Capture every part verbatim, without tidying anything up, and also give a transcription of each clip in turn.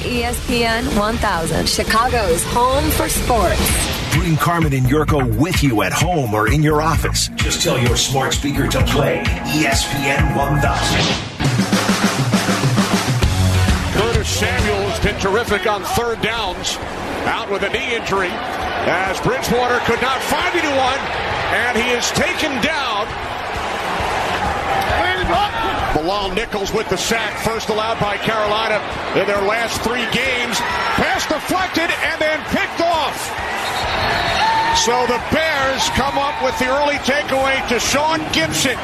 E S P N one thousand, Chicago's home for sports. Bring Carmen and Yurko with you at home or in your office. Just tell your smart speaker to play E S P N one thousand. Curtis Samuel has been terrific on third downs. Out with a knee injury as Bridgewater could not find anyone, and he is taken down. Bilal Nichols with the sack, first allowed by Carolina in their last three games. Pass deflected and then picked off. So the Bears come up with the early takeaway to Sean Gibson.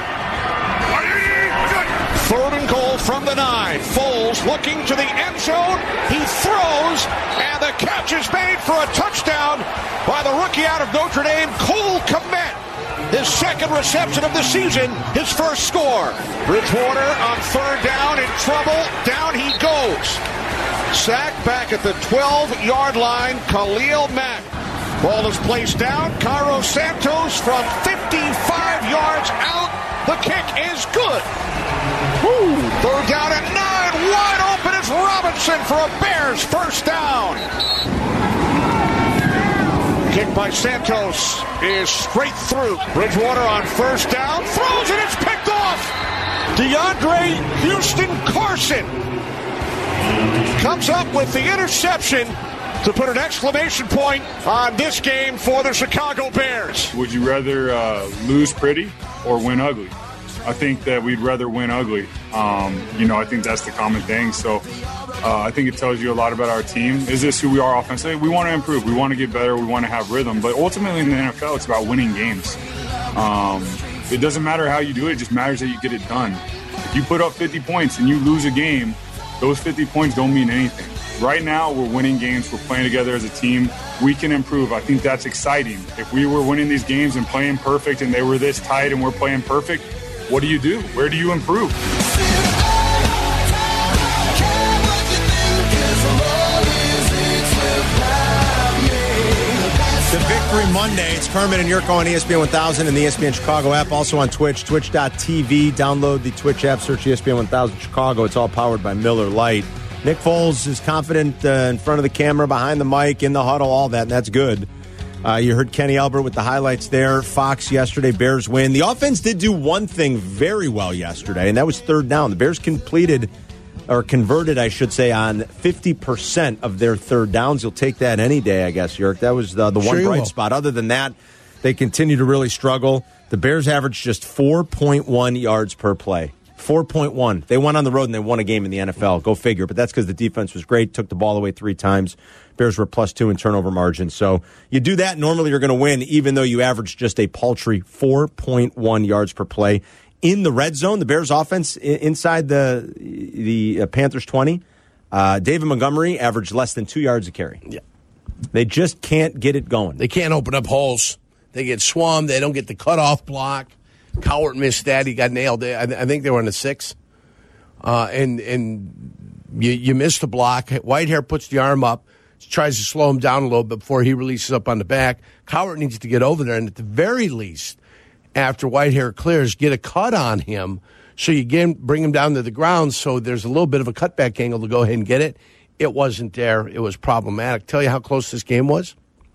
Third and goal from the nine. Foles looking to the end zone. He throws, and the catch is made for a touchdown by the rookie out of Notre Dame, Cole Kmet. His second reception of the season, his first score. Bridgewater on third down, in trouble. Down he goes. Sacked back at the twelve-yard line, Khalil Mack. Ball is placed down. Cairo Santos from fifty-five yards out. The kick is good. Woo. Third down at nine. Wide open is Robinson for a Bears first down. Kick by Santos is straight through. Bridgewater on first down. Throws and it's picked off. DeAndre Houston Carson comes up with the interception to put an exclamation point on this game for the Chicago Bears. Would you rather uh, lose pretty or win ugly? I think that we'd rather win ugly. Um, you know, I think that's the common thing. So uh, I think it tells you a lot about our team. Is this who we are offensively? We want to improve. We want to get better. We want to have rhythm. But ultimately in the N F L, it's about winning games. Um, it doesn't matter how you do it. It just matters that you get it done. If you put up fifty points and you lose a game, those fifty points don't mean anything. Right now, we're winning games. We're playing together as a team. We can improve. I think that's exciting. If we were winning these games and playing perfect and they were this tight and we're playing perfect, what do you do? Where do you improve? The Victory Monday. It's Kermit and Yurko on E S P N one thousand and the E S P N Chicago app. Also on Twitch, twitch dot t v. Download the Twitch app, search E S P N one thousand Chicago. It's all powered by Miller Lite. Nick Foles is confident uh, in front of the camera, behind the mic, in the huddle, all that, and that's good. Uh, you heard Kenny Albert with the highlights there. Fox yesterday, Bears win. The offense did do one thing very well yesterday, and that was third down. The Bears completed, or converted, I should say, on fifty percent of their third downs. You'll take that any day, I guess, Yerk. That was the, the one sure bright spot. Other than that, they continue to really struggle. The Bears averaged just four point one yards per play. four point one. They went on the road and they won a game in the N F L. Go figure. But that's because the defense was great, took the ball away three times. Bears were plus two in turnover margin. So you do that, normally you're going to win, even though you average just a paltry four point one yards per play. In the red zone, the Bears offense inside the the Panthers twenty, uh, David Montgomery averaged less than two yards a carry. Yeah. They just can't get it going. They can't open up holes. They get swarmed. They don't get the cutoff block. Cowart missed that. He got nailed. I, I think they were on the six. Uh, and and you, you missed the block. Whitehair puts the arm up, tries to slow him down a little bit before he releases up on the back. Cowart needs to get over there, and at the very least, after Whitehair clears, get a cut on him so you get him, bring him down to the ground so there's a little bit of a cutback angle to go ahead and get it. It wasn't there. It was problematic. Tell you how close this game was?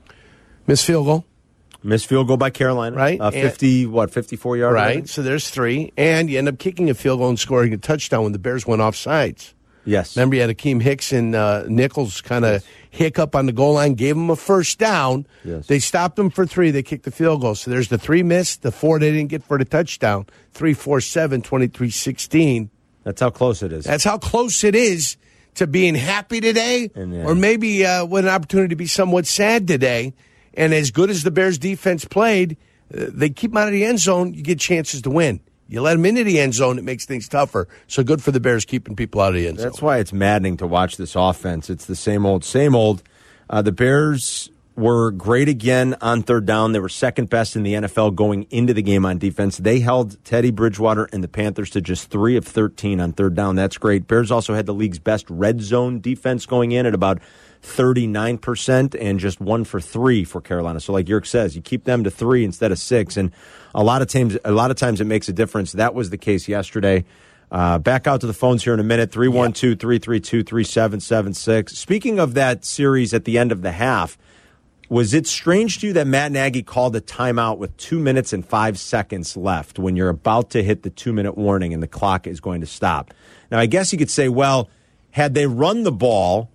Missed field goal. Missed field goal by Carolina. Right. Uh, fifty, what, fifty-four yards? Right. So there's three. And you end up kicking a field goal and scoring a touchdown when the Bears went off sides. Yes. Remember, you had Akeem Hicks and uh, Nichols kind of yes. hiccup on the goal line, gave them a first down. Yes. They stopped them for three. They kicked the field goal. So there's the three missed, the four they didn't get for the touchdown. Three, four, seven, twenty-three, sixteen. That's how close it is. That's how close it is to being happy today, and, yeah. or maybe uh, with an opportunity to be somewhat sad today. And as good as the Bears defense played, uh, they keep them out of the end zone, you get chances to win. You let them into the end zone, it makes things tougher. So good for the Bears keeping people out of the end zone. That's why it's maddening to watch this offense. It's the same old, same old. Uh, the Bears were great again on third down. They were second best in the N F L going into the game on defense. They held Teddy Bridgewater and the Panthers to just three of thirteen on third down. That's great. Bears also had the league's best red zone defense going in at about thirty-nine percent and just one for three for Carolina. So like Yerk says, you keep them to three instead of six. And a lot of times, a lot of times it makes a difference. That was the case yesterday. Uh, back out to the phones here in a minute, three one two, three three two, three seven seven six. Speaking of that series at the end of the half, was it strange to you that Matt Nagy called a timeout with two minutes and five seconds left when you're about to hit the two-minute warning and the clock is going to stop? Now, I guess you could say, well, had they run the ball,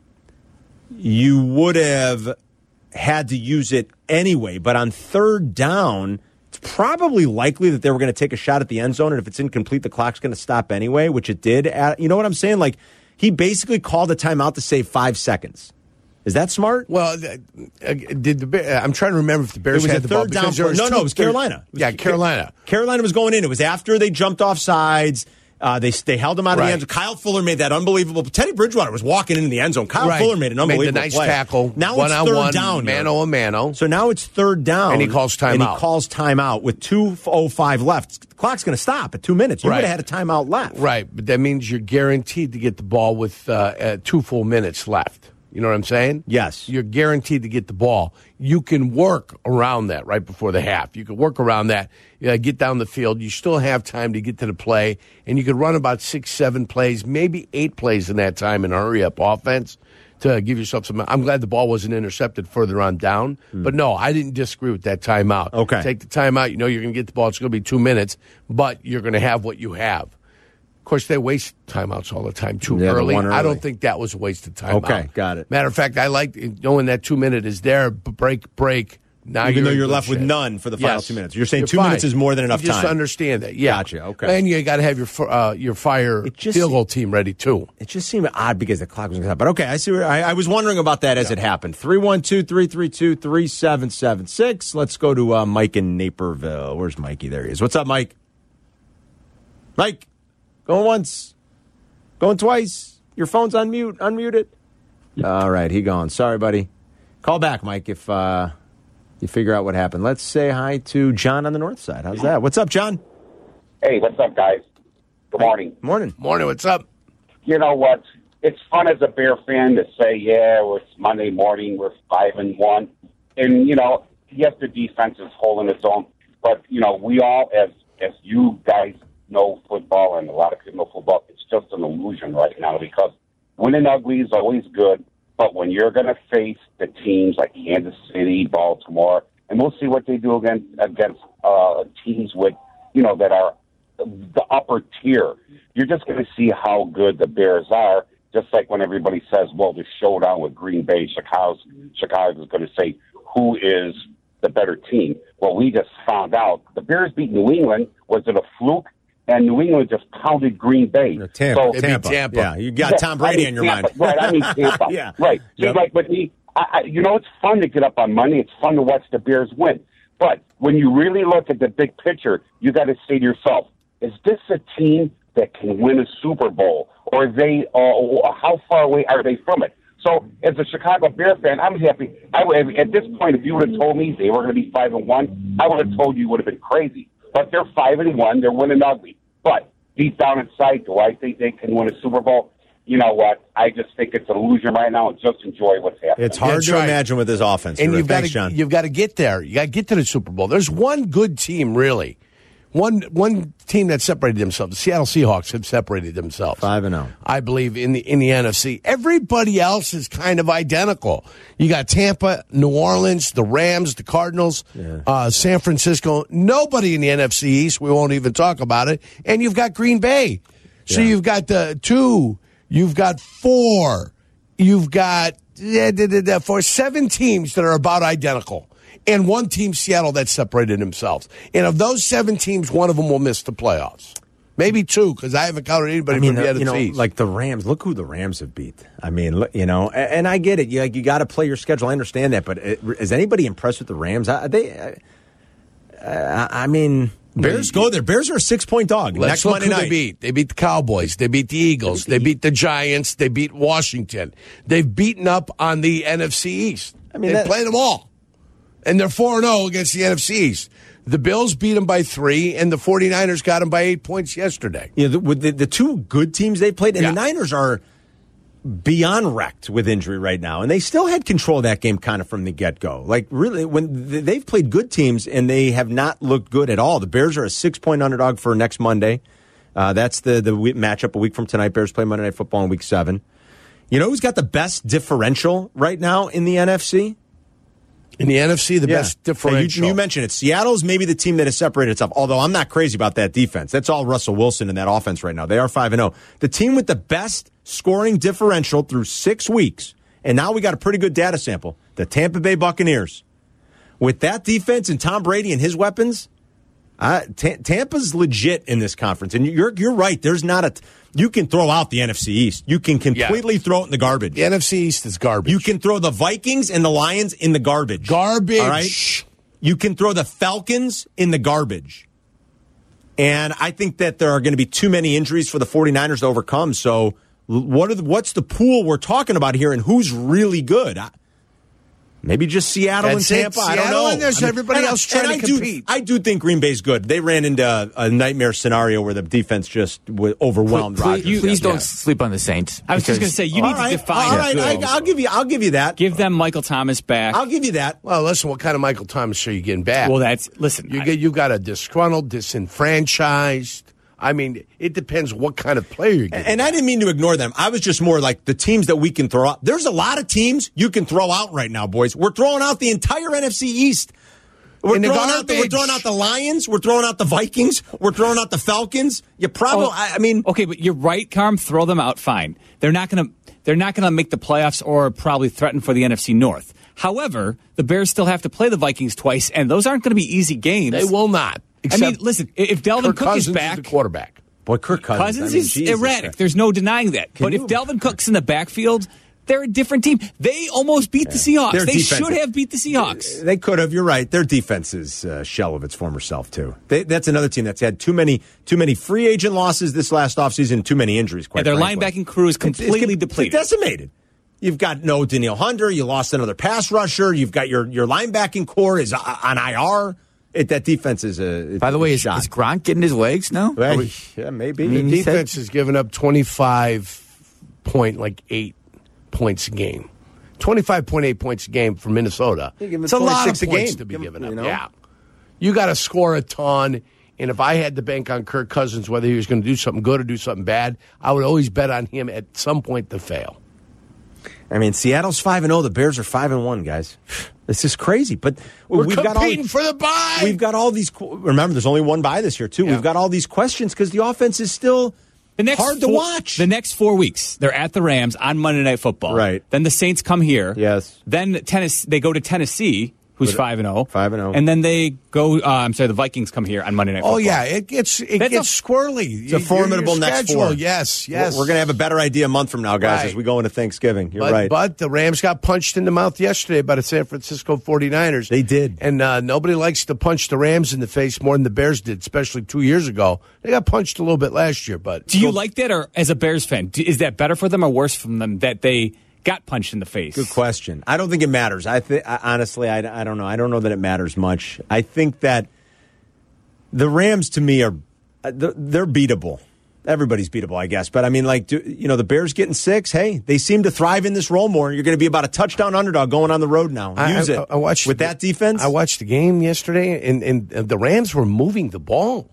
you would have had to use it anyway. But on third down, it's probably likely that they were going to take a shot at the end zone, and if it's incomplete, the clock's going to stop anyway, which it did. At, you know what I'm saying? Like, he basically called a timeout to save five seconds. Is that smart? Well, uh, did the I'm trying to remember if the Bears had the ball. Down for, no, no, it was Carolina. It was, yeah, Carolina. Carolina was going in. It was after they jumped off sides. Uh, they they held him out right. of the end zone. Kyle Fuller made that unbelievable. Teddy Bridgewater was walking into the end zone. Kyle right. Fuller made an unbelievable made the nice play. tackle. Now one it's on third one, down. Mano a mano. So now it's third down. And he calls timeout. And he calls timeout with two oh five left. The clock's going to stop at two minutes. You right. would have had a timeout left. Right, but that means you're guaranteed to get the ball with uh, uh, two full minutes left. You know what I'm saying? Yes. You're guaranteed to get the ball. You can work around that right before the half. You can work around that, uh, get down the field. You still have time to get to the play, and you could run about six, seven plays, maybe eight plays in that time in a hurry-up offense to give yourself some. I'm glad the ball wasn't intercepted further on down. Hmm. But, no, I didn't disagree with that timeout. Okay. Take the timeout. You know you're going to get the ball. It's going to be two minutes, but you're going to have what you have. Of course, they waste timeouts all the time too yeah, early. early. I don't think that was a wasted timeout. Okay, got it. Matter of fact, I like knowing that two minute is there. Break, break. Now Even you're though you're left shape. with none for the final yes. two minutes, you're saying you're two fine. minutes is more than enough you just time. Just understand that. Yeah, gotcha. Okay, and you got to have your uh, your fire just, field goal team ready too. It just seemed odd because the clock was going to stop. But okay, I see. Where, I, I was wondering about that as yeah. it happened. Three one two three three two three seven seven six. Let's go to uh, Mike in Naperville. Where's Mikey? There he is. What's up, Mike? Mike, going once. Going twice. Your phone's on mute. Unmute it. All right, he gone. Sorry, buddy. Call back, Mike, if uh, you figure out what happened. Let's say hi to John on the north side. How's that? What's up, John? Hey, what's up, guys? Good morning. Morning. Morning. What's up? You know what? It's fun as a Bear fan to say, yeah, well, it's Monday morning, we're five and one. And, you know, yes, the defense is holding its own. But, you know, we all, as as you guys know football and a lot of people know football, it's just an illusion right now because winning ugly is always good, but when you're going to face the teams like Kansas City, Baltimore, and we'll see what they do against, against uh, teams with, you know, that are the upper tier, you're just going to see how good the Bears are, just like when everybody says, well, the showdown with Green Bay, Chicago's, Chicago's going to say, who is the better team? Well, we just found out the Bears beat New England. Was it a fluke? And New England just pounded Green Bay. No, Tampa. So, Tampa. Tampa. Yeah, you got Tom Brady I mean, in your Tampa. mind. Right, I mean Tampa. yeah. Right. See, yep. like, but me, I, I, you know, it's fun to get up on Monday. It's fun to watch the Bears win. But when you really look at the big picture, you got to say to yourself, is this a team that can win a Super Bowl? Or are they, uh, how far away are they from it? So, as a Chicago Bear fan, I'm happy. I would, at this point, if you would have told me they were going to be five and one, I would have told you would have been crazy. But they're five and one. They're winning ugly. But deep down inside, do I think they can win a Super Bowl? You know what? I just think it's an illusion right now, and just enjoy what's happening. It's hard That's to right. imagine with this offense. And you've got Thanks, to John. you've got to get there. You got to get to the Super Bowl. There's one good team, really. One one team that separated themselves. The Seattle Seahawks have separated themselves. Five and zero. I believe in the in the N F C. Everybody else is kind of identical. You got Tampa, New Orleans, the Rams, the Cardinals, Yeah. uh, San Francisco. Nobody in the N F C East. We won't even talk about it. And you've got Green Bay. So Yeah. you've got the two. You've got four. You've got yeah, da, da, da, for seven teams that are about identical. And one team, Seattle, that separated themselves. And of those seven teams, one of them will miss the playoffs. Maybe two, because I haven't counted anybody I mean, from the uh, N F C you know, East. like the Rams. Look who the Rams have beat. I mean, look, you know, and, and I get it. You like, you got to play your schedule. I understand that, but it, is anybody impressed with the Rams? I, they, uh, I mean, Bears go there. Bears are a six point dog. Let's Next look Monday who night. they beat. They beat the Cowboys. They beat the Eagles. They beat the Giants. They beat Washington. They've beaten up on the N F C East. I mean, they've that- played them all. And they're four and oh against the N F C East. The Bills beat them by three, and the 49ers got them by eight points yesterday. Yeah, the, with the, the two good teams they played, and Yeah. the Niners are beyond wrecked with injury right now, and they still had control of that game kind of from the get-go. Like, really, when th- they've played good teams, and they have not looked good at all. The Bears are a six-point underdog for next Monday. Uh, that's the, the we- matchup a week from tonight. Bears play Monday Night Football in week seven. You know who's got the best differential right now in the N F C? In the N F C, the Yeah. best differential. You, you mentioned it. Seattle's maybe the team that has separated itself, although I'm not crazy about that defense. That's all Russell Wilson in that offense right now. They are five and oh. The team with the best scoring differential through six weeks, and now we got a pretty good data sample, the Tampa Bay Buccaneers. With that defense and Tom Brady and his weapons, uh, T- Tampa's legit in this conference. And you're you're right. There's not a t- you can throw out the N F C East. You can completely Yeah. throw it in the garbage. The N F C East is garbage. You can throw the Vikings and the Lions in the garbage. Garbage. All right? You can throw the Falcons in the garbage. And I think that there are going to be too many injuries for the 49ers to overcome. So what are the, what's the pool we're talking about here, and who's really good? I, maybe just Seattle That's and it. Tampa. I Seattle don't know. and there's I mean, everybody and I- else trying and to I do- compete. I do think Green Bay's good. They ran into a, a nightmare scenario where the defense just w- overwhelmed Please, Rodgers. please, please don't Yeah. sleep on the Saints. I was just going because- to say, you All need right, to define all right, it. I, I'll give you. I'll give you that. Give them Michael Thomas back. I'll give you that. Well, listen, what kind of Michael Thomas are you getting back? Well, that's listen. You I- get you got a disgruntled, disenfranchised. I mean, it depends what kind of player you're getting. And I didn't mean to ignore them. I was just more like the teams that we can throw out. There's a lot of teams you can throw out right now, boys. We're throwing out the entire N F C East. We're, In the throwing, out the, we're garbage. throwing out the Lions. We're throwing out the Vikings. We're throwing out the Falcons. You probably, Oh, I, I mean, okay, but you're right, Carm. Throw them out. Fine. They're not going to. They're not going to make the playoffs or probably threaten for the N F C North. However, the Bears still have to play the Vikings twice, and those aren't going to be easy games. They will not. I mean, listen. If Delvin Kirk Cook Cousins is back, the quarterback. boy, Kirk Cousins. Cousins I mean, is Jesus erratic. Christ. There's no denying that. Can but you- if Delvin Cook's in the backfield, they're a different team. They almost beat the Seahawks. Their They defense- should have beat the Seahawks. They could have. You're right. Their defense is a shell of its former self too. They, that's another team that's had too many too many free agent losses this last offseason and too many injuries. Quite And their frankly. linebacking crew is It's- it's completely com- depleted. It's decimated. You've got no Danielle Hunter. You lost another pass rusher. You've got your your linebacking core is on I R. It, that defense is a. By the way, is, shot. is Gronk getting his legs now? Well, yeah, maybe. I mean, The he said- defense has given up twenty-five point like eight points a game. twenty-five point eight points a game for Minnesota. You give them It's a lot of twenty-six a points game. to be Give- given you up. know? Yeah. You got to score a ton. And if I had to bank on Kirk Cousins, whether he was going to do something good or do something bad, I would always bet on him at some point to fail. I mean, Seattle's five and zero. The Bears are five and one. Guys, this is crazy. But We're we've got all competing for the bye. We've got all these. Remember, there's only one bye this year too. Yeah. We've got all these questions because the offense is still The next hard to four- watch. The next four weeks, they're at the Rams on Monday Night Football. Right. Then the Saints come here. Yes. Then Tennessee, they go to Tennessee, who's five and zero. Five and oh. And then they go. Uh, I'm sorry, the Vikings come here on Monday Night Football. Oh, yeah. It gets it That's gets a- squirrely. It's a formidable next four. Yes, yes. We're, we're going to have a better idea a month from now, guys, Right. as we go into Thanksgiving. You're But, right. but the Rams got punched in the mouth yesterday by the San Francisco forty-niners. They did. And uh, nobody likes to punch the Rams in the face more than the Bears did, especially two years ago. They got punched a little bit last year, but Do you like that, or as a Bears fan, do, is that better for them or worse for them that they got punched in the face? Good question. I don't think it matters. I think honestly, I, I don't know. I don't know that it matters much. I think that the Rams, to me, are they're, they're beatable. Everybody's beatable, I guess. But I mean, like, do, you know, the Bears getting six. Hey, they seem to thrive in this role more. You're going to be about a touchdown underdog going on the road now. I- Use I, it. I watched with the- that defense. I watched the game yesterday, and, and the Rams were moving the ball,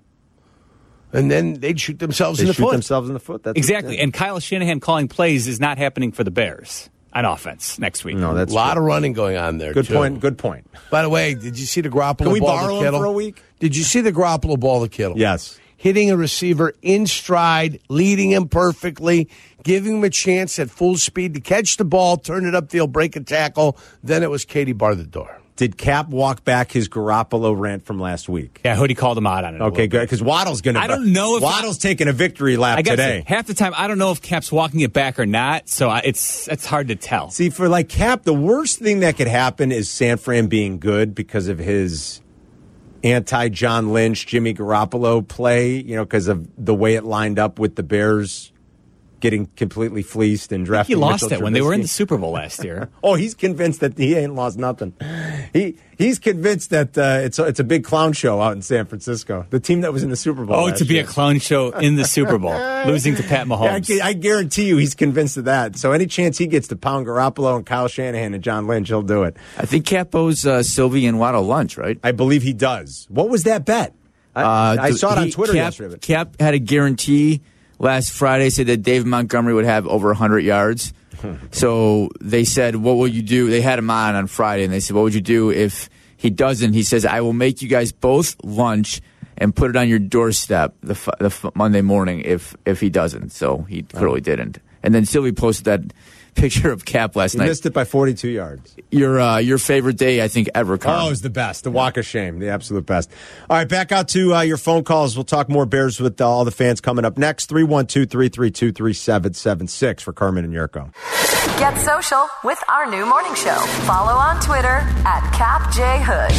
and then they'd shoot themselves they in the shoot foot. themselves in the foot. That's Exactly. yeah. And Kyle Shanahan calling plays is not happening for the Bears on offense next week. No, A that's lot true. of running going on there. Good too. point. Good point. By the way, did you see the Garoppolo Can we ball borrow to him Kittle for a week? Did you see the Garoppolo ball to Kittle? Yes. Hitting a receiver in stride, leading him perfectly, giving him a chance at full speed to catch the ball, turn it upfield, break a tackle. Then it was Katie bar the door. Did Cap walk back his Garoppolo rant from last week? Yeah, Hoodie called him out on it. a Okay, little good. bit. Because Waddle's going to. I don't know if Waddle's taking a victory lap I guess today. half the time I don't know if Cap's walking it back or not, so I, it's it's hard to tell. See, for like Cap, the worst thing that could happen is San Fran being good because of his anti-John Lynch, Jimmy Garoppolo play, you know, because of the way it lined up with the Bears getting completely fleeced and He drafting lost Mitchell it when they were in Trubisky. the Super Bowl last year. Oh, he's convinced that he ain't lost nothing. He he's convinced that uh, it's a, it's a big clown show out in San Francisco. The team that was in the Super Bowl. Oh, last to be year. a clown show in the Super Bowl, losing to Pat Yeah, I, Mahomes. gu- I guarantee you he's convinced of that. So any chance he gets to pound Garoppolo and Kyle Shanahan and John Lynch, he'll do it. I think Cap owes uh, Sylvie and Waddle lunch, right? I believe he does. What was that bet? I, Uh, I the- saw it on he- Twitter Cap, yesterday. But Cap had a guarantee last Friday, said that Dave Montgomery would have over one hundred yards. So they said, what will you do? They had him on on Friday, and they said, what would you do if he doesn't? He says, I will make you guys both lunch and put it on your doorstep the, f- the f- Monday morning if if he doesn't. So he clearly didn't. And then Sylvie posted that picture of Cap last he night. missed it by forty-two yards. Your uh, your favorite day, I think, ever, Carm. Oh, it was the best. The walk of shame. The absolute best. All right, back out to uh, your phone calls. We'll talk more Bears with uh, all the fans coming up next. three one two, three three two, three seven seven six for Carmen and Yurko. Get social with our new morning show. Follow on Twitter at Cap J Hood.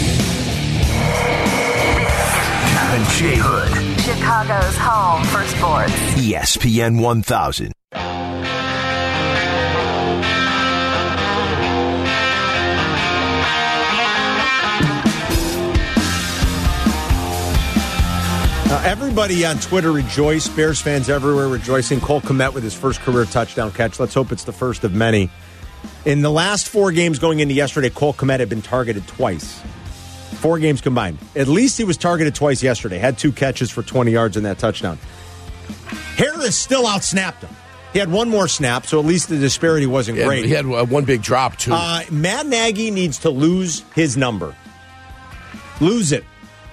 Cap and J Hood. Chicago's home for sports. E S P N one thousand. Uh, everybody on Twitter rejoice. Bears fans everywhere rejoicing. Cole Kmet with his first career touchdown catch. Let's hope it's the first of many. In the last four games going into yesterday, Cole Kmet had been targeted twice. Four games combined. At least he was targeted twice yesterday. Had two catches for twenty yards in that touchdown. Harris still outsnapped him. He had one more snap, so at least the disparity wasn't Yeah, great. he had uh, one big drop, too. Uh, Matt Nagy needs to lose his number. Lose it.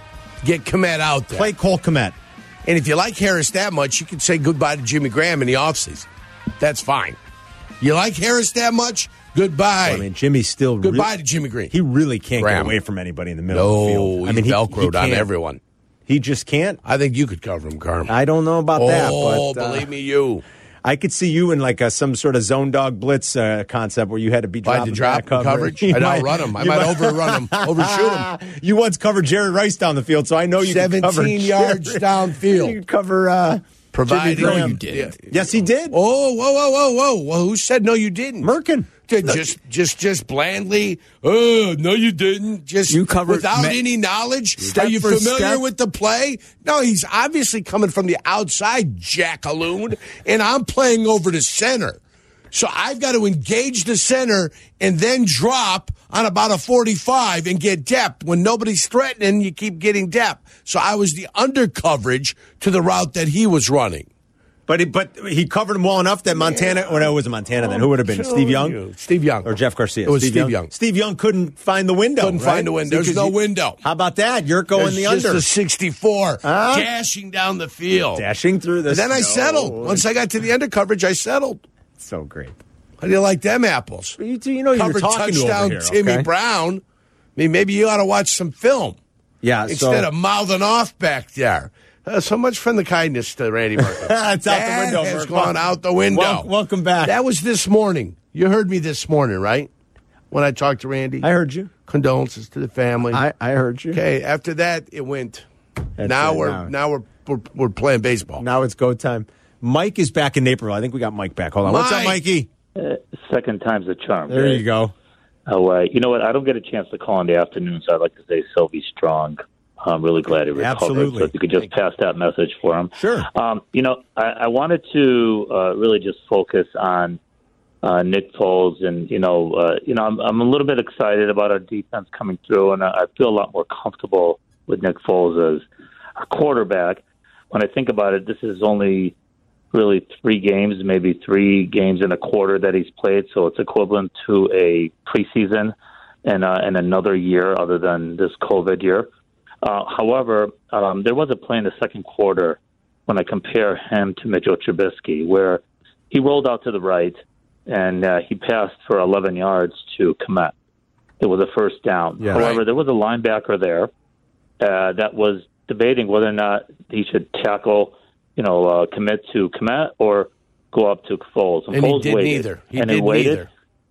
Get Kmet out there. Play Cole Kmet. And if you like Harris that much, you could say goodbye to Jimmy Graham in the offseason. That's fine. You like Harris that much? Goodbye. Well, I mean, Jimmy's still goodbye re- to Jimmy Green. He really can't Graham. get away from anybody in the middle no, of the field. I he's mean, he, Velcroed he on can't. everyone. He just can't. I think you could cover him, Carm. I don't know about oh, that, but uh, believe me, you. I could see you in like a, some sort of zone dog blitz uh, concept where you had to be If I had dropping to drop back coverage. coverage, You I'd might- outrun him. I you might overrun him, overshoot him. You once covered Jerry Rice down the field, so I know you could cover seventeen yards Jerry. downfield. You could cover. Uh, Providing Jimmy Graham. you did. Yes, he did. Oh, whoa, whoa, whoa, whoa! Well, who said no? You didn't. Merkin. Just, just, just blandly. Oh, no, you didn't. Just You covered without ma- any knowledge. Step Are you for familiar step? with the play? No, he's obviously coming from the outside, jackaloon, and I'm playing over to center. So I've got to engage the center and then drop on about a forty-five and get depth. When nobody's threatening, you keep getting depth. So I was the under coverage to the route that he was running. But he, but he covered him well enough that Montana, or no, it was Montana then. Who would have been? Steve Young? You. Steve Young. Or Jeff Garcia? It was Steve Young. Steve Young couldn't find the window. Couldn't right? find the window. There's Because no you- window. How about that? Yurko in There's the just under. a sixty-four Huh? dashing down the field. Dashing through the And then I snow. settled. Once I got to the under coverage, I settled. So great. How do you like them apples? You, you know you were Covered talking to touchdown over here, Timmy okay? Brown. I mean, maybe you ought to watch some film Yeah, instead so, of mouthing off back there. Uh, so much from the kindness to Randy Merkel. It's out the That window, has Merkel. gone out the window. Wel- welcome back. That was this morning. You heard me this morning, right? When I talked to Randy. I heard you. Condolences to the family. I, I heard you. Okay, after that, it went. That's now it, we're now. now we're, we're we're playing baseball. Now it's go time. Mike is back in Naperville. I think we got Mike back. Hold on. What's up, Mike. Mikey? Uh, second time's a charm. There right? you go. Oh, uh, you know what? I don't get a chance to call in the afternoon, so I'd like to say Sylvie Strong. I'm really glad he recovered. Absolutely. So if you could just pass that message for him. Sure. Um, you know, I, I wanted to uh, really just focus on uh, Nick Foles, and you know, uh, you know, I'm, I'm a little bit excited about our defense coming through, and I, I feel a lot more comfortable with Nick Foles as our quarterback. When I think about it, this is only really three games, maybe three games in a quarter that he's played, so it's equivalent to a preseason and uh, and another year other than this COVID year. Uh, however, um, there was a play in the second quarter when I compare him to Mitchell Trubisky where he rolled out to the right and uh, he passed for eleven yards to Kmet. It was a first down. Yeah, However, right. there was a linebacker there uh, that was debating whether or not he should tackle, you know, uh, Kmet to Kmet or go up to Foles. and he Foles did waited, neither. He and did he waited. neither.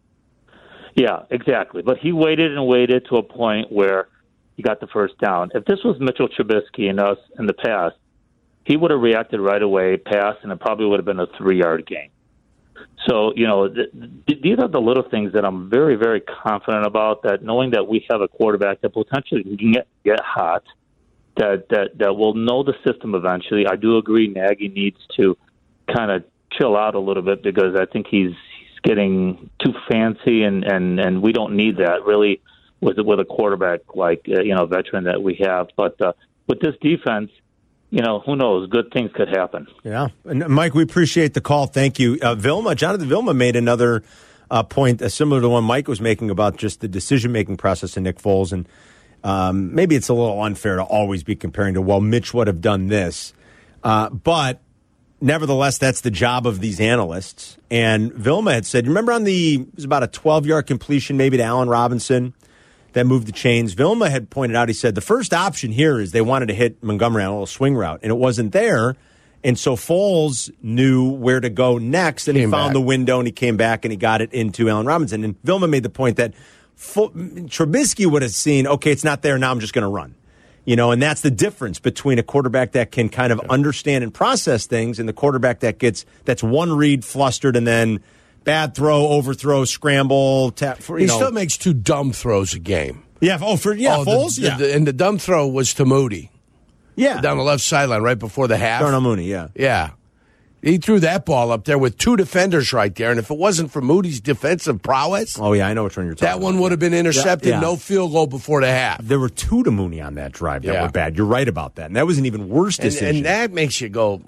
Yeah, exactly. But he waited and waited to a point where he got the first down. If this was Mitchell Trubisky and us in the past, he would have reacted right away, passed, and it probably would have been a three-yard gain. So, you know, th- th- these are the little things that I'm very, very confident about, that knowing that we have a quarterback that potentially can get, get hot, that, that, that will know the system eventually. I do agree Nagy needs to kind of chill out a little bit because I think he's, he's getting too fancy, and, and, and we don't need that really with with a quarterback like uh, you know veteran that we have. But uh, with this defense, you know, who knows? Good things could happen. Yeah. And Mike, we appreciate the call. Thank you. Uh, Vilma, Jonathan Vilma made another uh, point uh, similar to the one Mike was making about just the decision-making process in Nick Foles. And um, maybe it's a little unfair to always be comparing to, well, Mitch would have done this. Uh, but nevertheless, that's the job of these analysts. And Vilma had said, remember on the, it was about a twelve-yard completion maybe to Allen Robinson that moved the chains. Vilma had pointed out, he said, the first option here is they wanted to hit Montgomery on a little swing route, and it wasn't there. And so Foles knew where to go next, and came he found back. the window, and he came back, and he got it into Allen Robinson. And Vilma made the point that Fo- Trubisky would have seen, okay, it's not there, now I'm just going to run. You know, and that's the difference between a quarterback that can kind of understand and process things and the quarterback that gets, that's one read, flustered, and then bad throw, overthrow, scramble. Tap, for, you he know. still makes two dumb throws a game. Yeah, oh, for yeah, oh, Foles? The, yeah. The, and the dumb throw was to Moody. Yeah. Down the left sideline right before the half. Darnell Mooney, yeah. Yeah. He threw that ball up there with two defenders right there, and if it wasn't for Moody's defensive prowess... Oh, yeah, I know which one you're talking about. That one about. would have been intercepted, yeah, yeah. no field goal before the half. There were two to Mooney on that drive that yeah. were bad. You're right about that, and that was an even worse decision. And, and that makes you go,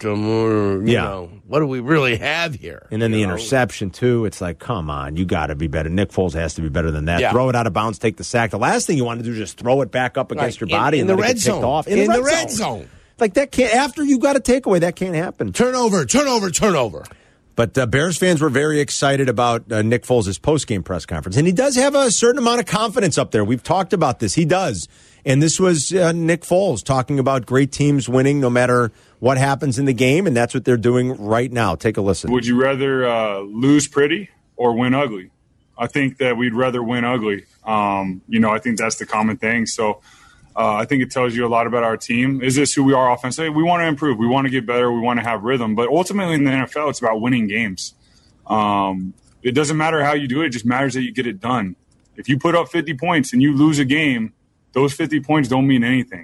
you yeah. know, what do we really have here? And then the know? interception, too. It's like, come on, you got to be better. Nick Foles has to be better than that. Yeah. Throw it out of bounds, take the sack. The last thing you want to do is just throw it back up against right. your body in, in and the let red it get zone. off. In, In, the, the red, red zone. zone. Like that can't, after you got a takeaway, that can't happen. Turnover, turnover, turnover. But uh, Bears fans were very excited about uh, Nick Foles' post-game press conference. And he does have a certain amount of confidence up there. We've talked about this. He does. And this was uh, Nick Foles talking about great teams winning no matter what happens in the game, and that's what they're doing right now. Take a listen. Would you rather uh, lose pretty or win ugly? I think that we'd rather win ugly. Um, you know, I think that's the common thing. So uh, I think it tells you a lot about our team. Is this who we are offensively? We want to improve. We want to get better. We want to have rhythm. But ultimately in the N F L, it's about winning games. Um, it doesn't matter how you do it. It just matters that you get it done. If you put up fifty points and you lose a game, those fifty points don't mean anything.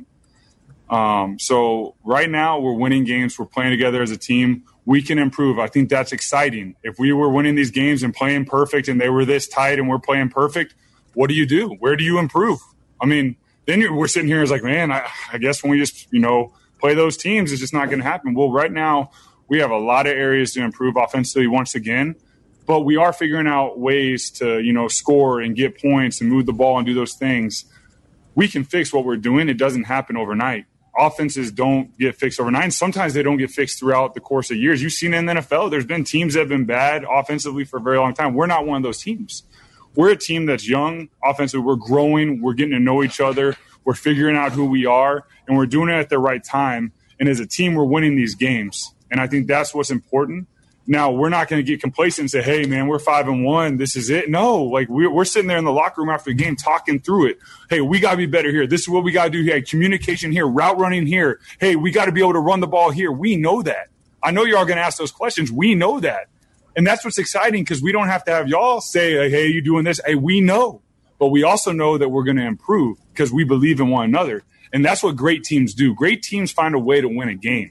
Um, so right now we're winning games. We're playing together as a team. We can improve. I think that's exciting. If we were winning these games and playing perfect and they were this tight and we're playing perfect, what do you do? Where do you improve? I mean, then you're, we're sitting here as like, man, I, I guess when we just, you know, play those teams, it's just not going to happen. Well, right now we have a lot of areas to improve offensively once again, but we are figuring out ways to, you know, score and get points and move the ball and do those things. We can fix what we're doing. It doesn't happen overnight. Offenses don't get fixed overnight. And sometimes they don't get fixed throughout the course of years. You've seen it in the N F L. There's been teams that have been bad offensively for a very long time. We're not one of those teams. We're a team that's young offensively. We're growing. We're getting to know each other. We're figuring out who we are, and we're doing it at the right time. And as a team, we're winning these games. And I think that's what's important. Now, we're not going to get complacent and say, hey, man, we're five and one. This is it. No, like we're, we're sitting there in the locker room after the game talking through it. Hey, we got to be better here. This is what we got to do here. Communication here, route running here. Hey, we got to be able to run the ball here. We know that. I know you're all going to ask those questions. We know that. And that's what's exciting because we don't have to have y'all say, hey, you doing this? Hey, we know. But we also know that we're going to improve because we believe in one another. And that's what great teams do. Great teams find a way to win a game.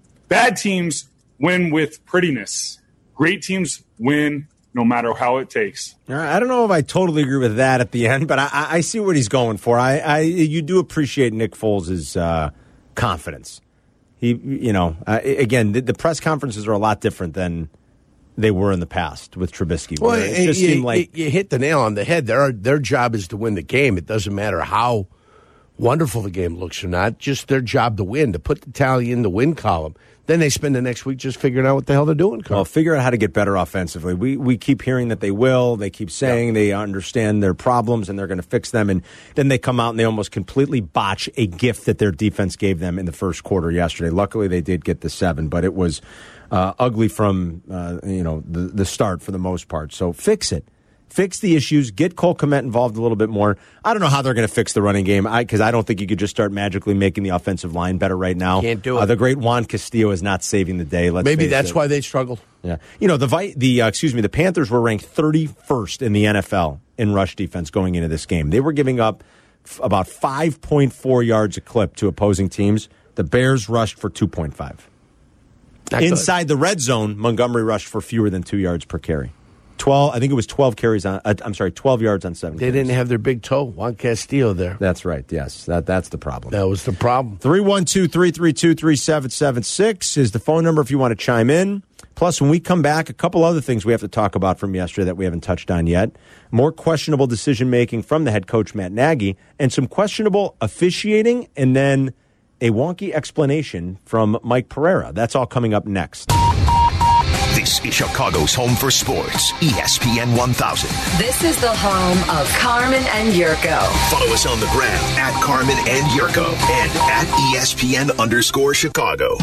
Bad teams win with prettiness. Great teams win no matter how it takes. I don't know if I totally agree with that at the end, but I, I see what he's going for. I, I you do appreciate Nick Foles' uh, confidence. He, you know, uh, again, the, the press conferences are a lot different than they were in the past with Trubisky. Well, it just you, seemed like you hit the nail on the head. Their their job is to win the game. It doesn't matter how wonderful the game looks or not. Just their job to win, to put the tally in the win column. Then they spend the next week just figuring out what the hell they're doing. Well, figure out how to get better offensively. We we keep hearing that they will. They keep saying yeah. they understand their problems and they're going to fix them. And then they come out and they almost completely botch a gift that their defense gave them in the first quarter yesterday. Luckily, they did get the seven, but it was uh, ugly from uh, you know the, the start for the most part. So fix it. Fix the issues. Get Cole Kmet involved a little bit more. I don't know how they're going to fix the running game because I, I don't think you could just start magically making the offensive line better right now. Can't do it. Uh, the great Juan Castillo is not saving the day. Let's Maybe that's it. why they struggled. Yeah, you know the the uh, excuse me the Panthers were ranked thirty-first in the N F L in rush defense going into this game. They were giving up f- about five point four yards a clip to opposing teams. The Bears rushed for two point five. Inside the red zone, Montgomery rushed for fewer than two yards per carry. twelve. I think it was twelve carries on. Uh, I'm sorry, twelve yards on seven. They carries. didn't have their big toe, Juan Castillo, there. That's right. Yes, that that's the problem. That was the problem. three one two, three three two, three seven seven six is the phone number if you want to chime in. Plus, when we come back, a couple other things we have to talk about from yesterday that we haven't touched on yet. More questionable decision-making from the head coach, Matt Nagy, and some questionable officiating, and then a wonky explanation from Mike Pereira. That's all coming up next. This is Chicago's home for sports, E S P N one thousand. This is the home of Carmen and Yurko. Follow us on the gram at Carmen and Yurko and at E S P N underscore Chicago.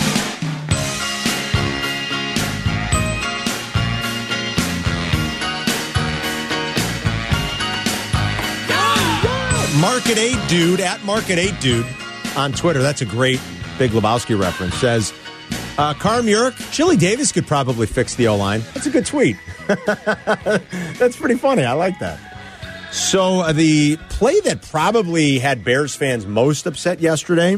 Market eight Dude, at Market eight Dude on Twitter, that's a great Big Lebowski reference, says, uh, Carm Yurk, Chili Davis could probably fix the O-line. That's a good tweet. That's pretty funny. I like that. So uh, the play that probably had Bears fans most upset yesterday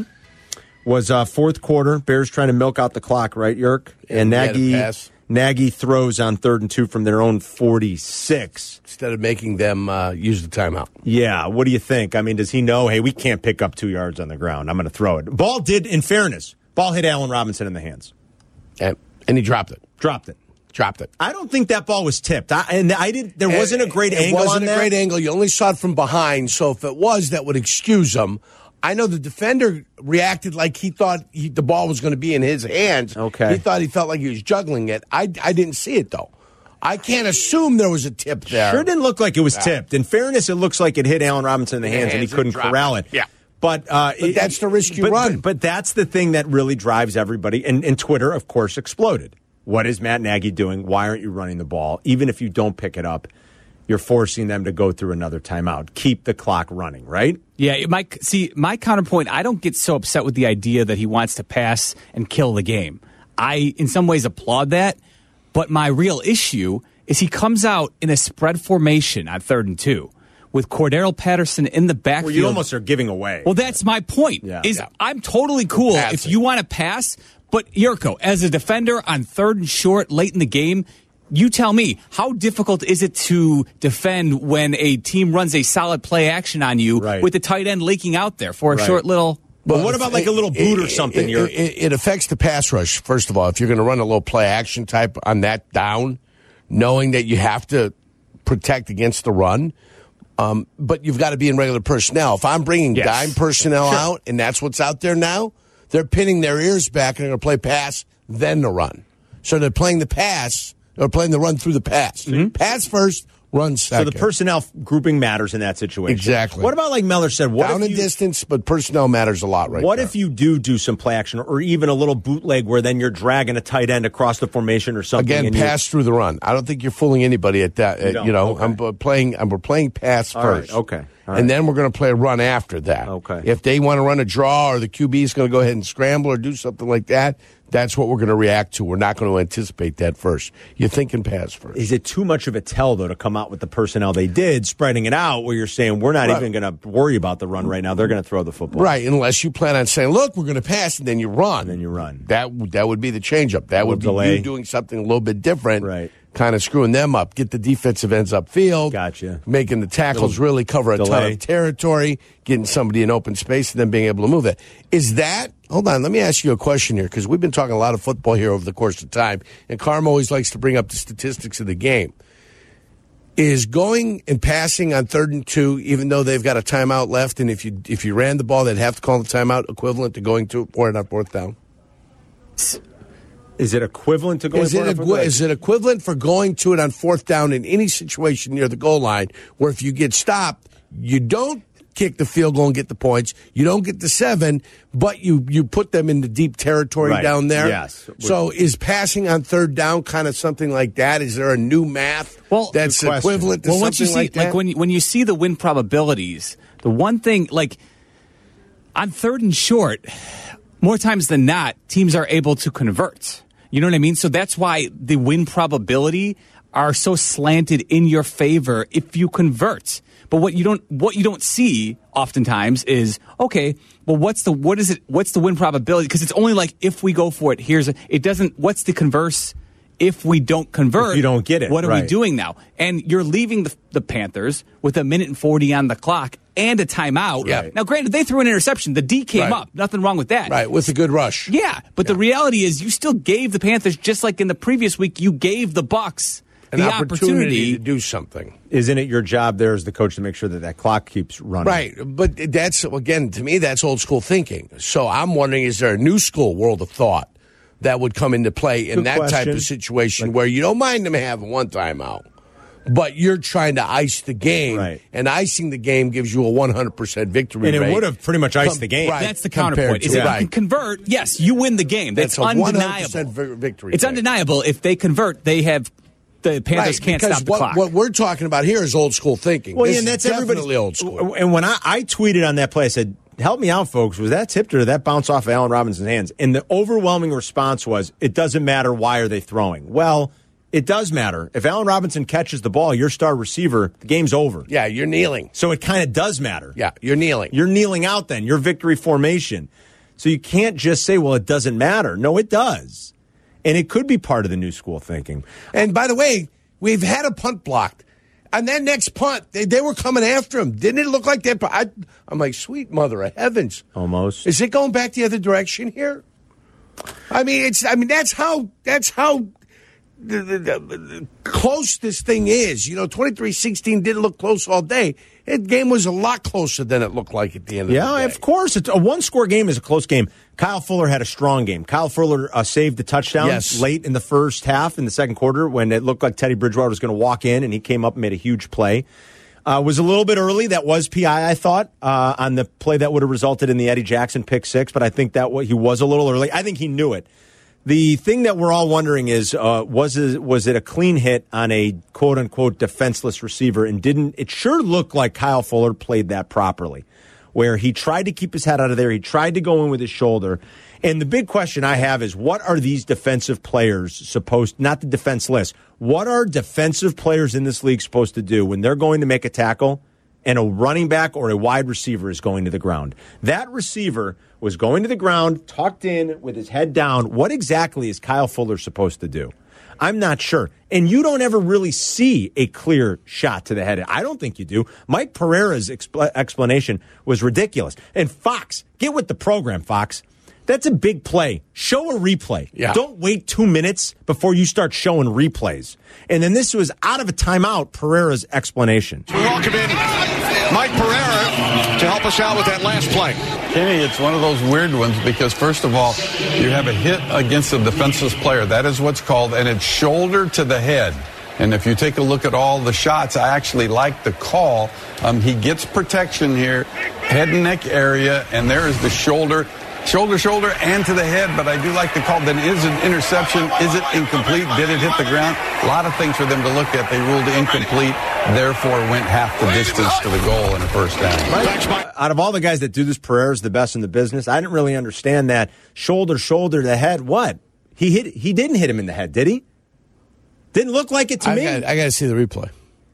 was uh, fourth quarter. Bears trying to milk out the clock, right, Yurk? And Nagy, Nagy throws on third and two from their own forty-six. Instead of making them uh, use the timeout. Yeah, what do you think? I mean, does he know, hey, we can't pick up two yards on the ground. I'm going to throw it. Ball did, in fairness, ball hit Allen Robinson in the hands. And, and he dropped it. Dropped it. Dropped it. I don't think that ball was tipped. I, and I didn't. There wasn't a great it angle wasn't on a that. great angle. You only saw it from behind, so if it was, that would excuse him. I know the defender reacted like he thought he, the ball was going to be in his hands. Okay. He thought he felt like he was juggling it. I, I didn't see it, though. I can't assume there was a tip there. Sure didn't look like it was yeah. tipped. In fairness, it looks like it hit Allen Robinson in the hands, hands and he couldn't corral it. it. Yeah. But, uh, but that's it, the risk you but, run. But, but that's the thing that really drives everybody. And, and Twitter, of course, exploded. What is Matt Nagy doing? Why aren't you running the ball? Even if you don't pick it up, you're forcing them to go through another timeout. Keep the clock running, right? Yeah, my, see, my counterpoint, I don't get so upset with the idea that he wants to pass and kill the game. I, in some ways, applaud that. But my real issue is he comes out in a spread formation on third and two with Cordero Patterson in the backfield. Well, you almost are giving away. Well, that's my point. Yeah. Is yeah. I'm totally cool if you want to pass, but Yurko, as a defender on third and short late in the game, you tell me, how difficult is it to defend when a team runs a solid play action on you right. with the tight end leaking out there for a right. short little... But what about like a little boot it, or something? It, it, it, it affects the pass rush, first of all. If you're going to run a little play action type on that down, knowing that you have to protect against the run, um, but you've got to be in regular personnel. If I'm bringing yes. dime personnel sure. out, and that's what's out there now, they're pinning their ears back and they're going to play pass, then the run. So they're playing the pass, or playing the run through the pass. Mm-hmm. Pass first, run second. So the personnel grouping matters in that situation. Exactly. What about, like Meller said, what down if in you, distance, but personnel matters a lot right What there. if you do do some play action or even a little bootleg where then you're dragging a tight end across the formation or something? Again, pass through the run. I don't think you're fooling anybody at that. You, uh, you know, okay. I'm playing. I'm, we're playing pass All first. Right. Okay. All right. And then we're going to play a run after that. Okay. If they want to run a draw or the Q B is going to go ahead and scramble or do something like that, that's what we're going to react to. We're not going to anticipate that first. You're thinking pass first. Is it too much of a tell, though, to come out with the personnel they did, spreading it out where you're saying we're not right. even going to worry about the run right now. They're going to throw the football. Right, unless you plan on saying, look, we're going to pass, and then you run. And then you run. That, that would be the changeup. That would be delay. you doing something a little bit different. Right. Kind of screwing them up. Get the defensive ends upfield. Gotcha. Making the tackles really cover a delay. ton of territory. Getting somebody in open space and then being able to move it. Is that, hold on, let me ask you a question here, because we've been talking a lot of football here over the course of time, and Carm always likes to bring up the statistics of the game. Is going and passing on third and two, even though they've got a timeout left, and if you if you ran the ball, they'd have to call the timeout, equivalent to going to for it on fourth down? Is it equivalent to going is for it, it? Is it equivalent for going to it on fourth down in any situation near the goal line where if you get stopped, you don't kick the field goal and get the points, you don't get the seven, but you, you put them in the deep territory right. down there? Yes. So is passing on third down kind of something like that? Is there a new math well, that's equivalent to well, something once you see, like that? Like when you, when you see the win probabilities, the one thing, like on third and short, more times than not, teams are able to convert. You know what I mean? So that's why the win probability are so slanted in your favor if you convert. But what you don't what you don't see oftentimes is, okay, well, what's the what is it? What's the win probability? Because it's only like if we go for it. Here's a, it doesn't. What's the converse if we don't convert, if you don't get it, what are right. we doing now? And you're leaving the, the Panthers with a minute and forty on the clock and a timeout. Yeah. Now, granted, they threw an interception. The D came Right. up. Nothing wrong with that. Right, with a good rush. Yeah, but Yeah. the reality is you still gave the Panthers, just like in the previous week, you gave the Bucs An the opportunity, opportunity to do something. Isn't it your job there as the coach to make sure that that clock keeps running? Right, but that's, again, to me, that's old school thinking. So I'm wondering, is there a new school world of thought that would come into play in Good that question. type of situation where you don't mind them having one timeout, but you're trying to ice the game, Right. and icing the game gives you a one hundred percent victory And it rate. would have pretty much iced Com- the game. right, That's the compared counterpoint. to- Is if right. you can convert, yes, you win the game. That's, That's a one hundred undeniable. percent vi- victory It's rate. undeniable. If they convert, they have the Panthers Right, can't because stop the what, clock. what we're talking about here is old school thinking. Well, This yeah, and is that's everybody's definitely old school. And when I, I tweeted on that play, I said, help me out, folks. Was that tipped or did that bounce off of Allen Robinson's hands? And the overwhelming response was, it doesn't matter. Why are they throwing? Well, it does matter. If Allen Robinson catches the ball, your star receiver, the game's over. Yeah, you're kneeling. So it kind of does matter. Yeah, you're kneeling. You're kneeling out then. Your victory formation. So you can't just say, well, it doesn't matter. No, it does. And it could be part of the new school thinking. And by the way, we've had a punt blocked. On that next punt, they, they were coming after him. Didn't it look like that? I, I'm like, sweet mother of heavens. Almost. Is it going back the other direction here? I mean, it's. I mean, that's how. That's how the, the, the, close this thing is. You know, twenty-three sixteen didn't look close all day. That game was a lot closer than it looked like at the end of Yeah, the day. of course. It's a one-score game is a close game. Kyle Fuller had a strong game. Kyle Fuller uh, saved the touchdown Yes. late in the first half in the second quarter when it looked like Teddy Bridgewater was going to walk in, and he came up and made a huge play. Uh, was a little bit early. That was P I, I thought, uh, on the play that would have resulted in the Eddie Jackson pick six, but I think that what he was a little early. I think he knew it. The thing that we're all wondering is, uh, was it, was it a clean hit on a quote-unquote defenseless receiver? And didn't it sure looked like Kyle Fuller played that properly, where he tried to keep his head out of there. He tried to go in with his shoulder. And the big question I have is, what are these defensive players supposed, not the defenseless, what are defensive players in this league supposed to do when they're going to make a tackle and a running back or a wide receiver is going to the ground? That receiver was going to the ground, tucked in with his head down. What exactly is Kyle Fuller supposed to do? I'm not sure. And you don't ever really see a clear shot to the head. I don't think you do. Mike Pereira's expl- explanation was ridiculous. And Fox, get with the program, Fox. That's a big play. Show a replay. Yeah. Don't wait two minutes before you start showing replays. And then this was out of a timeout, Pereira's explanation. We welcome in Mike Pereira to help us out with that last play. Kenny, it's one of those weird ones because, first of all, you have a hit against a defenseless player. That is what's called, and it's shoulder to the head. And if you take a look at all the shots, I actually like the call. Um, he gets protection here, head and neck area, and there is the shoulder. Shoulder, shoulder, and to the head, but I do like the call. Then is it interception? Is it incomplete? Did it hit the ground? A lot of things for them to look at. They ruled incomplete, therefore went half the distance to the goal in a first down. Out of all the guys that do this, Pereira's the best in the business. I didn't really understand that. Shoulder, shoulder, the head. What? He hit. He didn't hit him in the head, did he? Didn't look like it to I me. Got, I got to see the replay.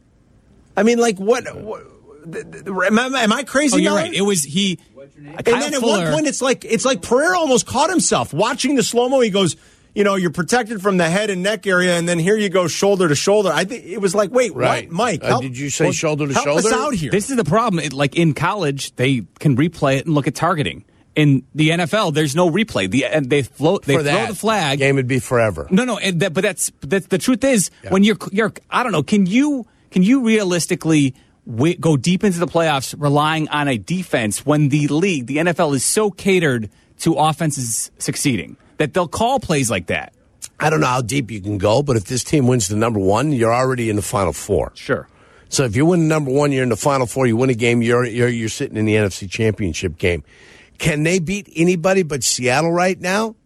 I mean, like, what? what am, I, am I crazy? Oh, you're now? right. It was he. And Kyle then at Fuller, one point, it's like it's like Pereira almost caught himself watching the slow mo. He goes, you know, you're protected from the head and neck area, and then here you go, shoulder to shoulder. I think it was like, wait, Right. what, Mike? Uh, help- did you say well, shoulder to help shoulder? us out here. This is the problem. It, like in college, they can replay it and look at targeting. In the N F L, there's no replay. The and they float. They For throw that, the flag. game would be forever. No, no. And that, but that's that's the truth is Yeah. when you're you're. I don't know. Can you can you realistically w- go deep into the playoffs relying on a defense when the league, the N F L, is so catered to offenses succeeding that they'll call plays like that? I don't know how deep you can go, but if this team wins the number one, you're already in the Final Four. Sure. So if you win the number one, you're in the Final Four. You win a game, you're you're you're sitting in the N F C Championship game. Can they beat anybody but Seattle right now?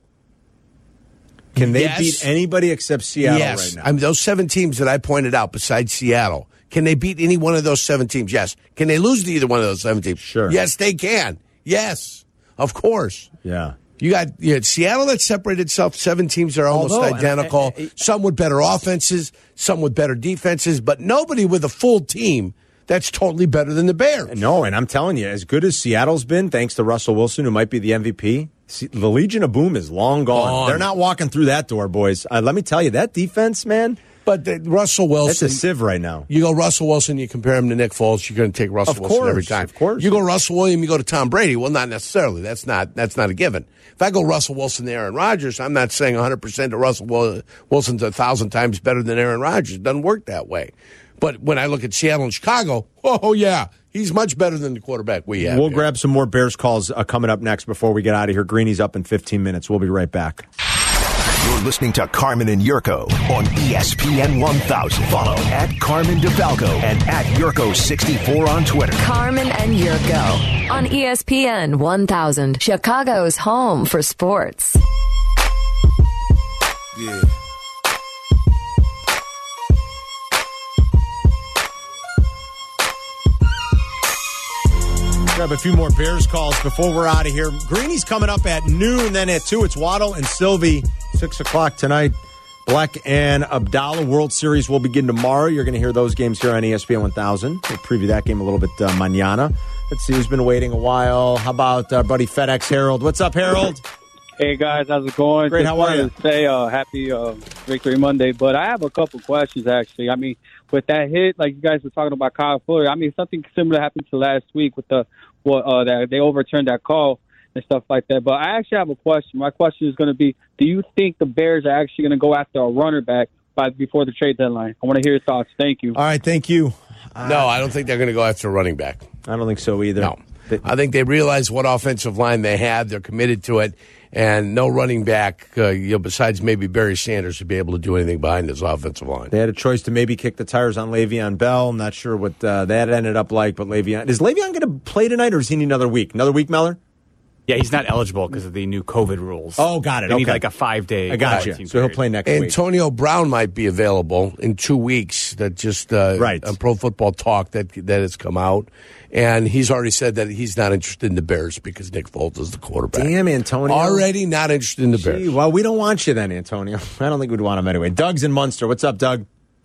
Can they Yes. beat anybody except Seattle yes. right now? I mean, those seven teams that I pointed out besides Seattle, can they beat any one of those seven teams? Yes. Can they lose to either one of those seven teams? Sure. Yes, they can. Yes, of course. Yeah. You got you had Seattle that separated itself. Seven teams that are almost Although, identical. I- I- some with better offenses, some with better defenses, but nobody with a full team that's totally better than the Bears. No, and I'm telling you, as good as Seattle's been, thanks to Russell Wilson, who might be the M V P, See, the Legion of Boom is long gone. Gone. They're not walking through that door, boys. Uh, let me tell you, that defense, man. But the, Russell Wilson. That's a sieve right now. You go Russell Wilson, you compare him to Nick Foles, you're going to take Russell Of Wilson course, every time. of course. You go Russell Williams, you go to Tom Brady. Well, not necessarily. That's not that's not a given. If I go Russell Wilson to Aaron Rodgers, I'm not saying one hundred percent that Russell Wilson's a thousand times better than Aaron Rodgers. It doesn't work that way. But when I look at Seattle and Chicago, oh, yeah, he's much better than the quarterback we have. We'll here. grab some more Bears calls uh, coming up next before we get out of here. Greeny's up in fifteen minutes. We'll be right back. You're listening to Carmen and Yurko on E S P N one thousand. Follow at Carmen DeFalco and at Yurko sixty-four on Twitter. Carmen and Yurko on E S P N one thousand, Chicago's home for sports. Yeah. Grab a few more Bears calls before we're out of here. Greeny's coming up at noon, then at two. It's Waddle and Sylvie. six o'clock tonight. Black and Abdallah World Series will begin tomorrow. You're going to hear those games here on E S P N one thousand. We'll preview that game a little bit uh, mañana. Let's see who's been waiting a while. How about our buddy FedEx Harold? What's up, Harold? Hey, guys. How's it going? Great. Just How are you? wanted to say uh, happy uh, Victory Monday, but I have a couple questions, actually. I mean, with that hit, like you guys were talking about Kyle Fuller, I mean, something similar happened to last week with the well, uh, that they overturned that call and stuff like that. But I actually have a question. My question is going to be, do you think the Bears are actually going to go after a runner back by before the trade deadline? I want to hear your thoughts. Thank you. All right, thank you. Uh, no, I don't think they're going to go after a running back. I don't think so either. No. I think they realize what offensive line they have. They're committed to it. And no running back, uh, you know, besides maybe Barry Sanders, would be able to do anything behind his offensive line. They had a choice to maybe kick the tires on Le'Veon Bell. I'm not sure what uh, that ended up like, but Le'Veon. Is Le'Veon going to play tonight, or is he need another week? Another week, Meller? Yeah, he's not eligible because of the new COVID rules. Oh, got it. They need Okay. like a five-day. I got you. So he'll play next week. Antonio Brown might be available in two weeks. That just uh, Right. on Pro Football Talk that that has come out, and he's already said that he's not interested in the Bears because Nick Foles is the quarterback. Damn, Antonio. Already not interested in the Bears. Gee, well, we don't want you then, Antonio. I don't think we'd want him anyway. Doug's in Munster. What's up, Doug?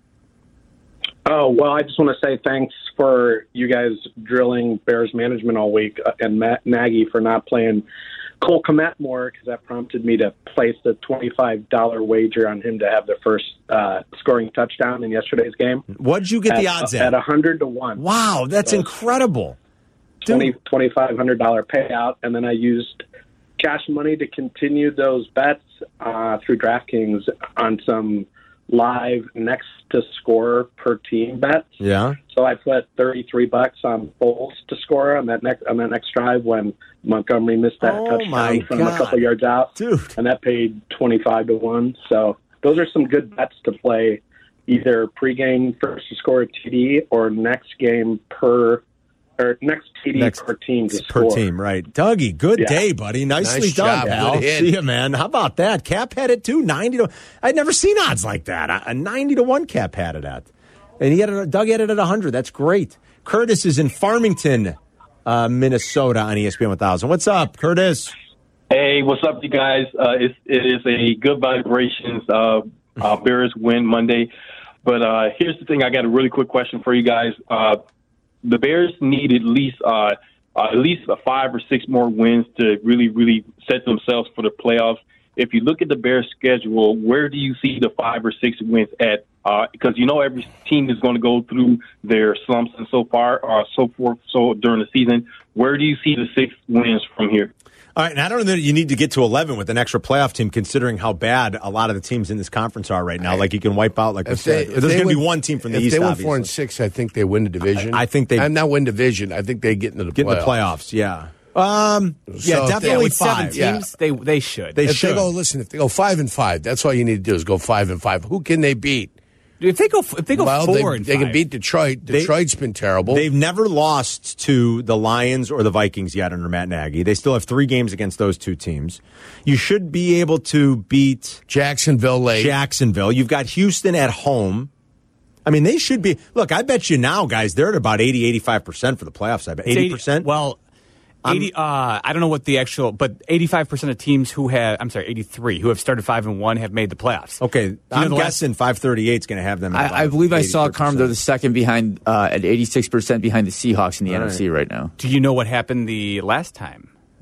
Oh, well, I just want to say thanks for you guys drilling Bears management all week uh, and Matt Nagy for not playing Cole Kmet more, because that prompted me to place the twenty-five dollars wager on him to have the first uh, scoring touchdown in yesterday's game. What'd you get at, the odds uh, at? At one hundred to one. Wow, that's So incredible. twenty, twenty-five hundred dollars payout, and then I used cash money to continue those bets uh, through DraftKings on some live next to score per team bets. Yeah. So I put thirty-three bucks on Foles to score on that next on that next drive when Montgomery missed that Oh, my touchdown from a God. couple yards out, dude, and that paid twenty-five to one. So those are some good bets to play, either pregame first to score a T D or next game per or next T D Next per team to per score. team, right? Dougie, good Yeah. day, buddy. Nicely Nice done, job. pal. Good hit. See you, man. How about that? Cap had it too, ninety to. I'd never seen odds like that. A a ninety to one Cap had it at, and he had it. Doug had it at a hundred. That's great. Curtis is in Farmington, uh, Minnesota, on E S P N one thousand. What's up, Curtis? Hey, what's up, you guys? Uh, it's, it is a good vibrations. Uh, uh, Bears win Monday. But uh, here's the thing. I got a really quick question for you guys. Uh, the Bears need at least uh, uh, at least a five or six more wins to really, really set themselves for the playoffs. If you look at the Bears' schedule, where do you see the five or six wins at? Uh, because you know every team is going to go through their slumps and so far, uh, so forth. So during the season, where do you see the six wins from here? All right, and I don't know that you need to get to eleven with an extra playoff team, considering how bad a lot of the teams in this conference are right now. Like you can wipe out, like we If they, said. if There's they going to be win- one team from the if East. they win obviously. four and six, I think they win the division. I, I think they I'm not win division. I think they get into the get in playoffs. the playoffs. Yeah, um, yeah, So if they- definitely with seven five. teams, They they should. They if should. they go, listen, if they go five and five, that's all you need to do is go five and five. Who can they beat? If they go, if they go well, four they, and they five, can beat Detroit. They- Detroit's been terrible. They've never lost to the Lions or the Vikings yet under Matt Nagy. They still have three games against those two teams. You should be able to beat Jacksonville late. Jacksonville. You've got Houston at home. I mean, they should be. Look, I bet you now, guys, they're at about eighty, eighty-five percent for the playoffs. I bet. It's eighty percent? Well, eighty. Uh, I don't know what the actual, but eighty-five percent of teams who have, I'm sorry, eighty-three who have started five and one have made the playoffs. Okay, know I'm the last- guessing five thirty-eight is going to have them. at I, I about believe I saw eighty-three percent. Carm. They're the second behind uh, at eighty-six percent behind the Seahawks in the All N F C right. right now. Do you know what happened the last time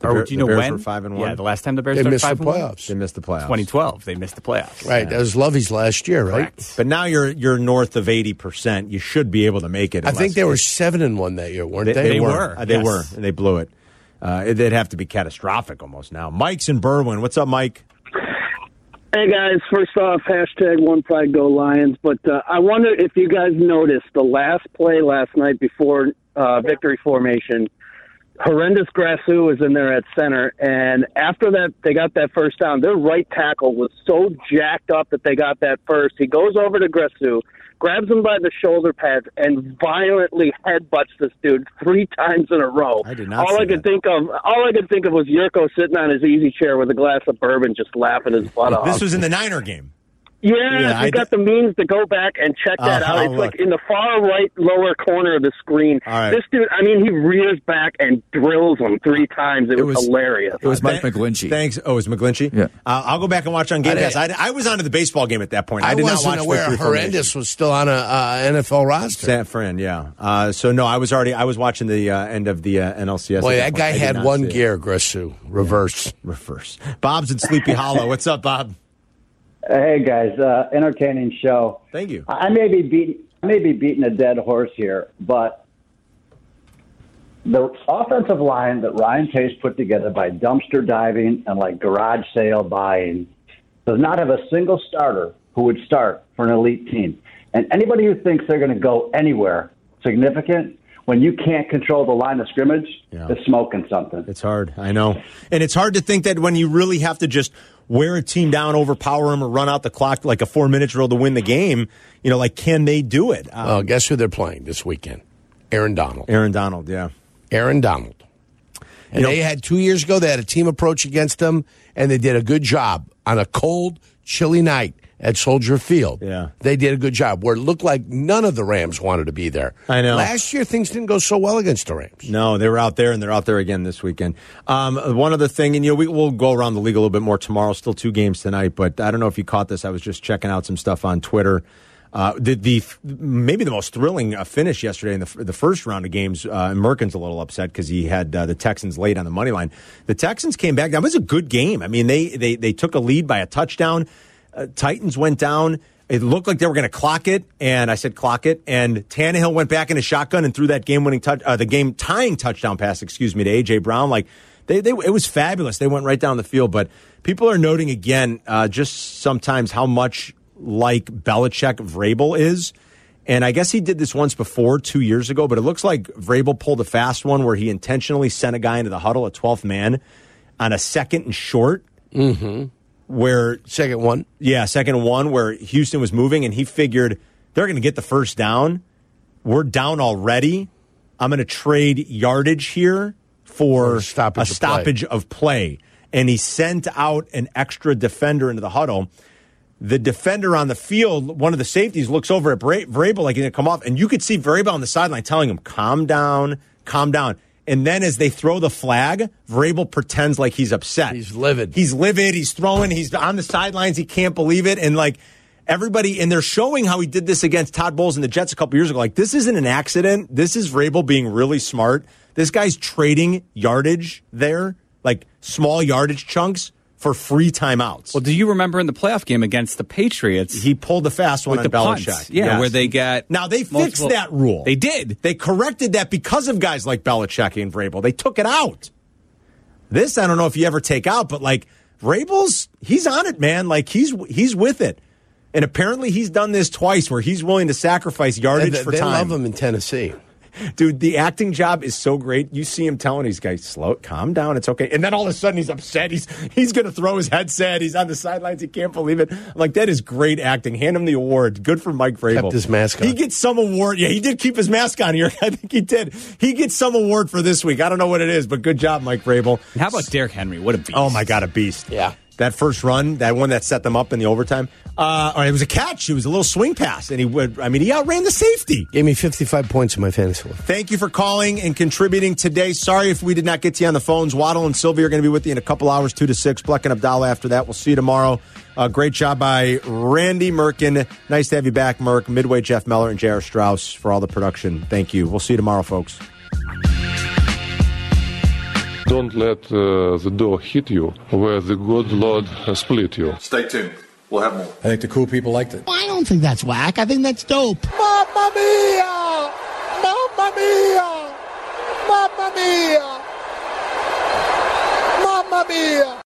The or Bear- do you know the Bears when? were five and one. Yeah, the last time the Bears They started missed five the and one? playoffs. They missed the playoffs. twenty twelve, they missed the playoffs. Right. That was Lovey's last year, right? Correct. But now you're you're north of eighty percent. You should be able to make it. I think unless- they were seven and one that year, weren't they? They, They were. were, Uh, they yes. were. And they blew it. Uh, it- They'd have to be catastrophic almost now. Mike's in Berwyn. What's up, Mike? Hey guys, first off, hashtag One Pride Go Lions. But uh, I wonder if you guys noticed the last play last night before uh, victory formation. Horrendous Grasu was in there at center, and after that, they got that first down. Their right tackle was so jacked up that they got that first. He goes over to Grasu, grabs him by the shoulder pads, and violently headbutts this dude three times in a row. I did not all see I could that. think of, all I could think of was Yurko sitting on his easy chair with a glass of bourbon, just laughing his butt off. This was in the Niner game. Yeah, Yeah, we I got the means to go back and check that Uh, out. I'll It's like look. in the far right lower corner of the screen. All right. This dude, I mean, he rears back and drills him three times. It, It was, was- hilarious. It was Mike Thank- McGlinchey. Thanks. Oh, it was McGlinchey? Yeah. Uh, I'll go back and watch on Game I Pass. I, didn't- I was on to the baseball game at that point. I, I did not wasn't watch aware Victory Horrendous was still on a uh, N F L roster. San Fran, yeah. Uh, so, no, I was already, I was watching the uh, end of the uh, N L C S. Boy, at that point. guy I did had not one see it. gear, Grasu. Reverse. Reverse. Bob's in Sleepy Hollow. What's up, Bob? Hey guys, uh, entertaining show. Thank you. I may be beating, I may be beating a dead horse here, but the offensive line that Ryan Pace put together by dumpster diving and like garage sale buying does not have a single starter who would start for an elite team. And anybody who thinks they're going to go anywhere significant when you can't control the line of scrimmage Yeah. is smoking something. It's hard. I know. And it's hard to think that when you really have to just wear a team down, overpower them, or run out the clock like a four-minute drill to win the game, you know, like, can they do it? Um, Well, guess who they're playing this weekend? Aaron Donald. Aaron Donald, yeah. Aaron Donald. And You know- they had two years ago, they had a team approach against them, and they did a good job on a cold, chilly night at Soldier Field. Yeah. They did a good job where it looked like none of the Rams wanted to be there. I know. Last year, things didn't go so well against the Rams. No, they were out there, and they're out there again this weekend. Um, one other thing, and you know, we, we'll go around the league a little bit more tomorrow. Still two games tonight, but I don't know if you caught this. I was just checking out some stuff on Twitter. Uh, the, the maybe the most thrilling uh, finish yesterday in the, the first round of games. Uh, Merkin's a little upset because he had uh, the Texans late on the money line. The Texans came back. That was a good game. I mean, they they they took a lead by a touchdown. Uh, Titans went down. It looked like they were going to clock it, and I said clock it. And Tannehill went back in a shotgun and threw that game-winning touch, uh, the game-tying touchdown pass, excuse me, to A J Brown. Like they, they, it was fabulous. They went right down the field. But people are noting again, uh, just sometimes how much like Belichick Vrabel is. And I guess he did this once before, two years ago. But it looks like Vrabel pulled a fast one where he intentionally sent a guy into the huddle, a twelfth man, on a second and short. Mm-hmm. Where second one, yeah, second and one, where Houston was moving, and he figured they're going to get the first down. We're down already. I'm going to trade yardage here for a stoppage, a stoppage of, play. of play. And he sent out an extra defender into the huddle. The defender on the field, one of the safeties, looks over at Bra- Vrabel like he's going to come off, and you could see Vrabel on the sideline telling him, calm down, calm down. And then as they throw the flag, Vrabel pretends like he's upset. He's livid. He's livid. He's throwing. He's on the sidelines. He can't believe it. And like everybody, and they're showing how he did this against Todd Bowles and the Jets a couple years ago. Like this isn't an accident. This is Vrabel being really smart. This guy's trading yardage there, like small yardage chunks, for free timeouts. Well, do you remember in the playoff game against the Patriots? He pulled the fast one with on the Belichick. punts. Yeah, Yes. where they get Now, they multiple- fixed that rule. They did. They corrected that because of guys like Belichick and Vrabel. They took it out. This, I don't know if you ever take out, but like Vrabel's, he's on it, man. Like he's he's with it. And apparently he's done this twice where he's willing to sacrifice yardage they, for they time. love him in Tennessee. Dude, the acting job is so great. You see him telling these guys, slow, calm down, it's okay. And then all of a sudden he's upset. He's he's going to throw his headset. He's on the sidelines. He can't believe it. I'm like, that is great acting. Hand him the award. Good for Mike Vrabel. Kept his mask on. He gets some award. Yeah, he did keep his mask on here. I think he did. He gets some award for this week. I don't know what it is, but good job, Mike Vrabel. How about Derrick Henry? What a beast. Oh, my God, a beast. Yeah. That first run, that one that set them up in the overtime, uh, or it was a catch. It was a little swing pass, and he would. I mean, he outran the safety. Gave me fifty-five points in my fantasy league. Thank you for calling and contributing today. Sorry if we did not get to you on the phones. Waddle and Sylvia are going to be with you in a couple hours, two to six. Bleck and Abdallah after that. We'll see you tomorrow. Uh, great job by Randy Merkin. Nice to have you back, Merk. Midway, Jeff Meller, and J R. Strauss for all the production. Thank you. We'll see you tomorrow, folks. Don't let uh, the door hit you where the good Lord uh, split you. Stay tuned. We'll have more. I think the cool people liked it. I don't think that's whack. I think that's dope. Mamma mia! Mamma mia! Mamma mia! Mamma mia!